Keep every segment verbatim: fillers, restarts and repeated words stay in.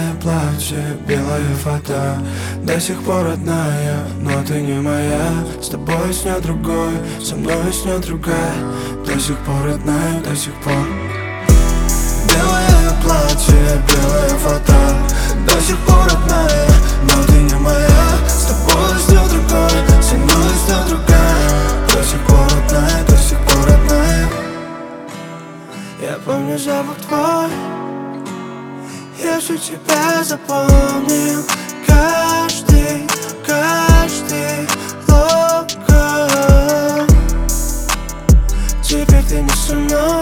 Белое платье, белая фата, до сих пор родная, но ты не моя. С тобой снят другой, со мной снят другая, до сих пор родная, до сих пор. Белое платье, белая фата, до сих пор родная, но ты не моя. С тобой снят другой, со мной снят другая, до сих пор родная, до сих пор родная. Я помню запах твой, я всю тебя запомнил. Каждый, каждый локон. Теперь ты не со мной,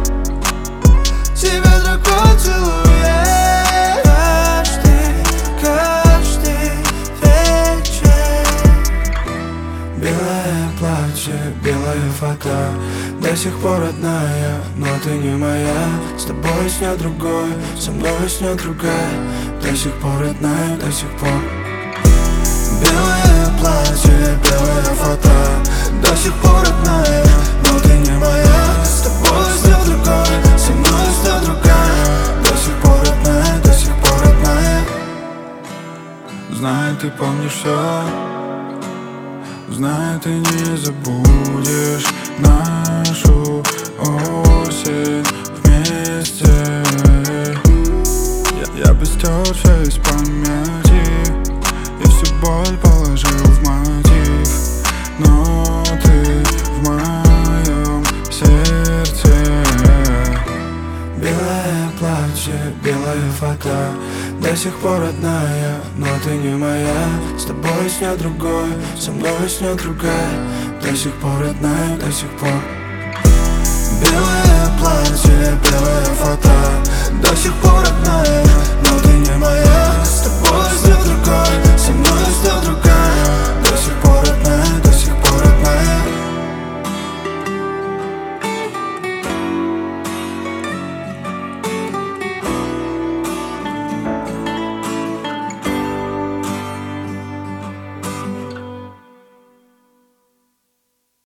тебя другой целует. Каждый, каждый вечер. Белое платье, белая фата, до сих пор родная, но ты не моя. С тобой снят другой, со мной снят другая, до сих пор родная, до сих пор. Белое платье, белая фата, до сих пор родная, но ты не моя. С тобой снят другой, со мной снят другая, до сих пор родная, до сих пор родная. Знаю, ты помнишь все, знаю, ты не забудешь нашу осень вместе. Я, я бы стер все из памяти и всю боль положил в мотив, но ты в моем сердце. Белое платье, белая фата, до сих пор родная, но ты не моя. С тобой снят другой, со мной снят другая, до сих пор родная, до сих пор. Белое платье, белая фата, до сих пор родная, но ты не моя. С тобой